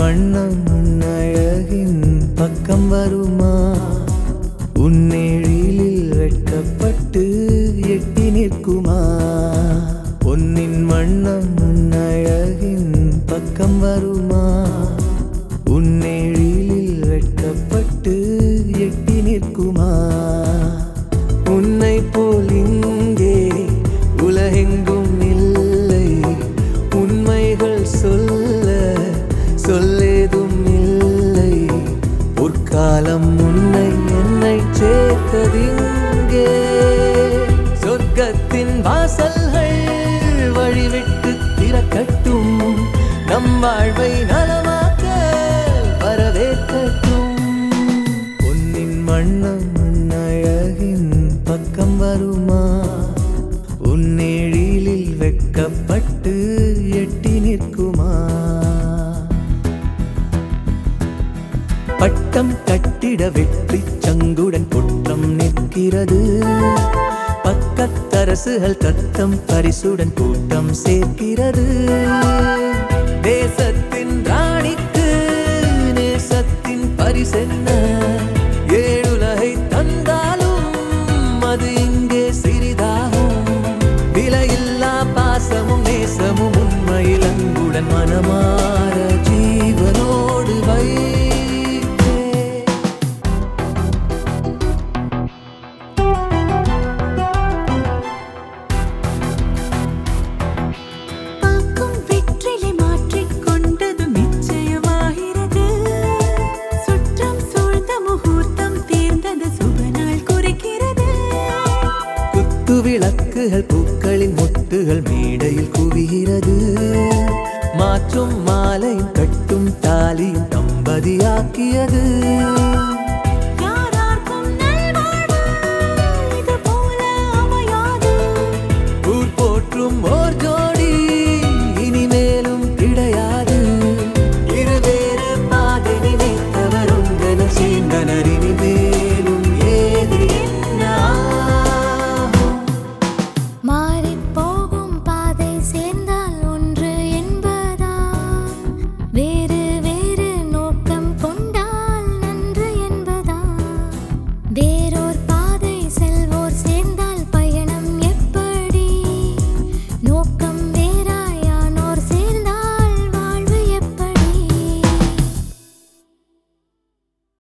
வண்ணம் உன்னழகின் பக்கம் வருமா? உன்னெழிலில் வெட்கப்பட்டு எட்டி நிற்குமா? பொன்னின் வண்ணம் உன்னழகின் பக்கம் வருமா? உன்னெழிலில் வெட்கப்பட்டு எட்டி நிற்குமா? உன்னை போல் இங்கே உலகெங்கும் இல்லை, உண்மைகள் சொல்லேதும் இல்லை. பொற்காலம் உன்னை என்னை சேர்த்ததிங்கே. சொர்க்கத்தின் வாசல்கள் வழிவிட்டு திறக்கட்டும், நம் வாழ்வை நலமாக்க வரவேற்கட்டும். பொன்னின் வண்ணம் உன்னழகின் பக்கம் வருமா? உன்னெழிலில் வெட்கப்பட்டு எட்டி நிற்குமா? பட்டம் கட்டிட வெற்றி சங்குடன் குற்றம் நிற்கிறது. பக்கத்தரசுகள் தத்தம் பரிசுடன் கூட்டம் சேர்க்கிறது. தேசத்தின் ராணிக்கு நேசத்தின் பரிசென்ன? ஏழுலகை தந்தாலும் அது இங்கே சிறிதாகும். விலையில்லா பாசமும் நேசமும் உண்மையில் அன்புடன் மனமாற ஜீவனோடு வை. விளக்குகள் பூக்களின் மொட்டுகள் மேடையில் குவிகிறது. மாற்றும் மாலையும் கட்டும் தாலியும் தம்பதியாக்கியது.